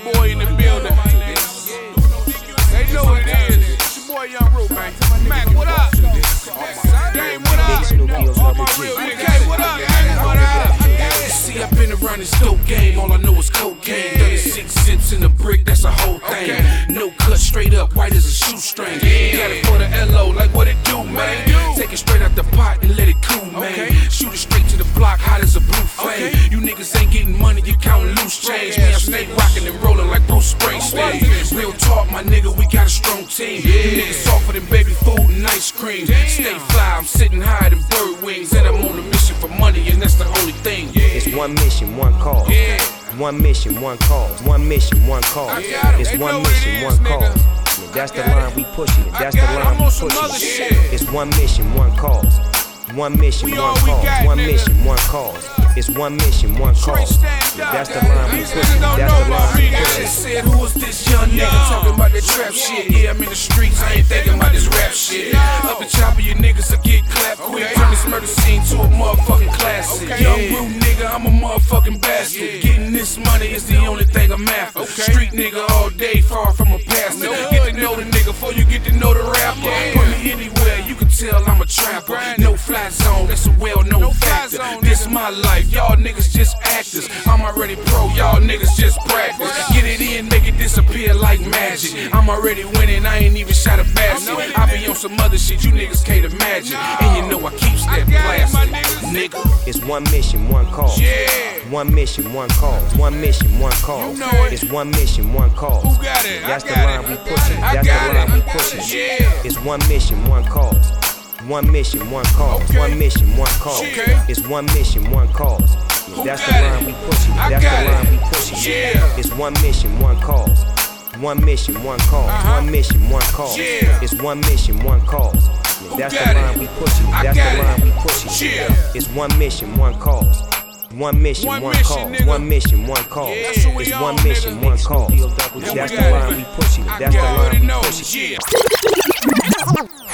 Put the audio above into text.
boy in the building. They know what it is. It's your boy Young Root, man. Mac, what up? Dame, what up? All my real niggas. What up, man? What up? See, I've been around this dope game, all I know is cocaine. 36 sips in a brick, that's a whole thing. No cut, straight up, white as a shoestring. Got it for the LO, like what it do, man. Take it straight out the pot and let it cool, man. Shoot it straight to the block, hot as a blue flame. You niggas ain't getting money, you counting loose change. Me, I stay rocking and rolling like Bruce Springsteen. Real talk, my nigga, we got a strong team. You niggas soft than baby food and ice cream. Stay fly, I'm sitting higher than bird wings. And I'm on a mission for money, and that's the only thing. It's one mission, one cause. One mission, one cause. One mission, one cause. It's one mission, one cause. That's the line we pushing. That's the line we pushing. It's one mission, one cause. One mission, one cause. One mission, one cause. It's one mission, one cause. That's the line we pushing. That's the line we pushing. Said, who is this young nigga talking about that trap shit? Yeah, I'm in the streets, I ain't thinking about this rap shit. Up the chopper, you niggas will get clapped quick. Turn this murder scene to a motherfucking classic. Young Root nigga, I'm a motherfucking bastard. Getting this money is the only thing I'm after. Street nigga all day, far from a pastor. Get to know the nigga before you get to know the rapper. Put me anywhere, you can tell I'm a trapper. No fly zone, that's a well-known factor. This my life, y'all niggas just actors. I'm already pro, y'all niggas just practice. Get it in, make it disappear like magic. I'm already winning, I ain't even shot a basket. I be on some other shit you niggas can't imagine. And you know I keep that plastic, nigga. It's one mission, one cause. One mission, one cause. One mission, one cause. It's one mission, one cause. Who got it? That's the line we pushing. That's the line we pushing. It's one mission, one cause. One mission, one cause. One mission, one cause. It's one mission, one cause. That's the line we pushing. That's the line we pushing. It's one mission, one cause. One mission, one cause. One mission, one cause. It's one mission, one cause. That's the line we pushing. That's the line we pushing. It's one mission, one cause. One mission, one cause. One mission, one cause. It's one mission, one cause. That's the line we pushing. That's the line we pushing.